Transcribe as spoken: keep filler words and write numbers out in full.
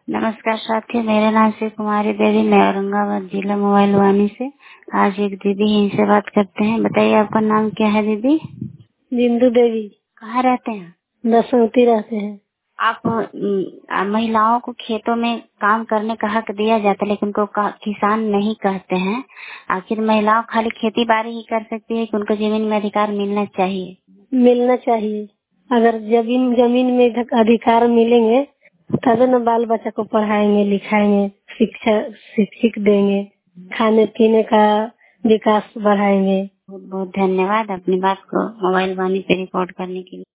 नमस्कार साथियों, मेरा नाम शिव कुमारी देवी, मैं औरंगाबाद जिला मोबाइल वानी से। आज एक दीदी इनसे बात करते हैं। बताइए आपका नाम क्या है दीदी? बिंदु देवी। कहाँ रहते हैं? दसमती रहते हैं। आप अम, महिलाओं को खेतों में काम करने का हक दिया जाता है, लेकिन उनको का- किसान नहीं कहते हैं। आखिर महिलाओं खाली खेती बाड़ी ही कर सकती है कि उनको जमीन में अधिकार मिलना चाहिए? मिलना चाहिए। अगर जमीन जमीन में अधिक- अधिकार मिलेंगे तभी न बाल बच्चा को पढ़ाएंगे लिखाएंगे, शिक्षा शिक्षित देंगे, खाने पीने का विकास बढ़ाएंगे। बहुत बहुत धन्यवाद अपनी बात को मोबाइल वाणी पे रिकॉर्ड करने के लिए।